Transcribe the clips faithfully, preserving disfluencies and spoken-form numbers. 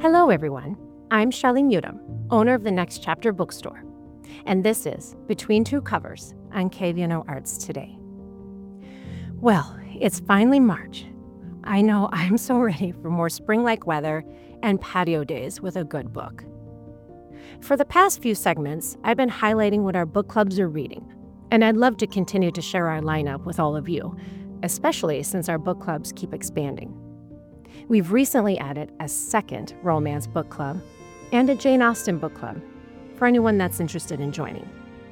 Hello, everyone. I'm Shelly Mutum, owner of the Next Chapter Bookstore, and this is Between Two Covers on K V N O Arts Today. Well, it's finally March. I know I'm so ready for more spring-like weather and patio days with a good book. For the past few segments, I've been highlighting what our book clubs are reading, and I'd love to continue to share our lineup with all of you, especially since our book clubs keep expanding. We've recently added a second romance book club and a Jane Austen book club for anyone that's interested in joining.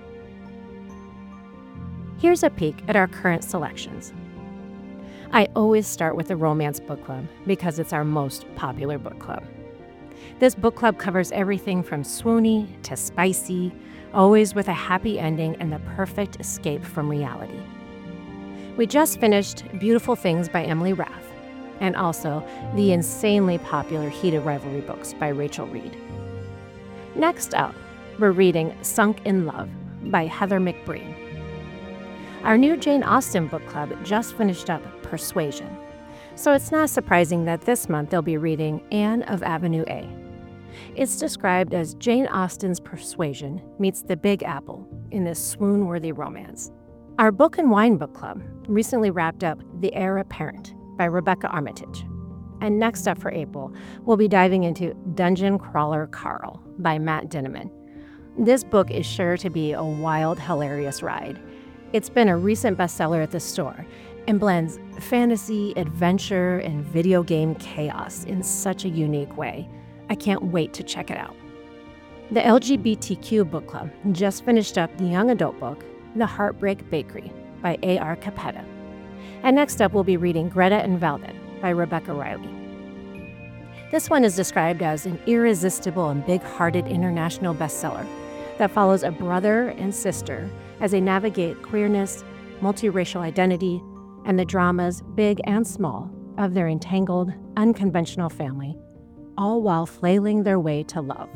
Here's a peek at our current selections. I always start with the romance book club because it's our most popular book club. This book club covers everything from swoony to spicy, always with a happy ending and the perfect escape from reality. We just finished Beautiful Things by Emily Raff, and also the insanely popular Heated Rivalry books by Rachel Reed. Next up, we're reading Sunk in Love by Heather McBreen. Our new Jane Austen book club just finished up Persuasion, so it's not surprising that this month they'll be reading Anne of Avenue A. It's described as Jane Austen's Persuasion meets The Big Apple in this swoon-worthy romance. Our Book and Wine book club recently wrapped up The Heir Apparent by Rebecca Armitage. And next up for April, we'll be diving into Dungeon Crawler Carl by Matt Dinniman. This book is sure to be a wild, hilarious ride. It's been a recent bestseller at the store and blends fantasy, adventure, and video game chaos in such a unique way. I can't wait to check it out. The L G B T Q book club just finished up the young adult book, The Heartbreak Bakery by A R Capetta. And next up, we'll be reading Greta and Valden by Rebecca Riley. This one is described as an irresistible and big-hearted international bestseller that follows a brother and sister as they navigate queerness, multiracial identity, and the dramas, big and small, of their entangled, unconventional family, all while flailing their way to love.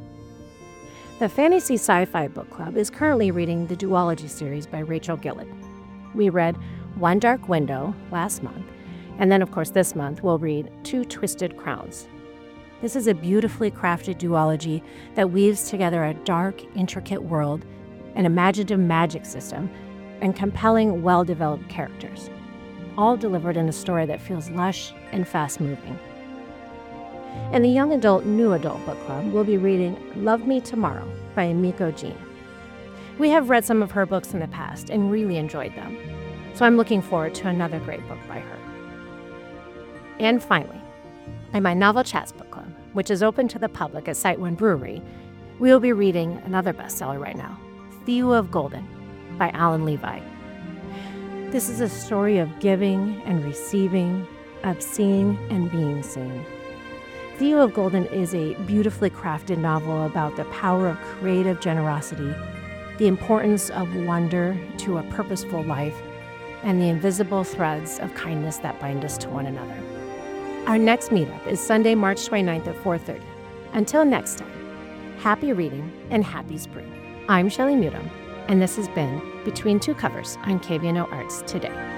The Fantasy Sci-Fi Book Club is currently reading the Duology series by Rachel Gillett. We read One Dark Window last month, and then, of course, this month we'll read Two Twisted Crowns. This is a beautifully crafted duology that weaves together a dark, intricate world, an imaginative magic system, and compelling, well-developed characters, all delivered in a story that feels lush and fast-moving. In the Young Adult, New Adult Book Club, we'll be reading Love Me Tomorrow by Emiko Jean. We have read some of her books in the past and really enjoyed them, so I'm looking forward to another great book by her. And finally, in my Novel Chats Book Club, which is open to the public at Site One Brewery, we will be reading another bestseller right now, Theo of Golden by Alan Levi. This is a story of giving and receiving, of seeing and being seen. Theo of Golden is a beautifully crafted novel about the power of creative generosity, the importance of wonder to a purposeful life, and the invisible threads of kindness that bind us to one another. Our next meetup is Sunday, March twenty-ninth at four thirty. Until next time, happy reading and happy spring. I'm Shelly Mutum, and this has been Between Two Covers on K V N O Arts Today.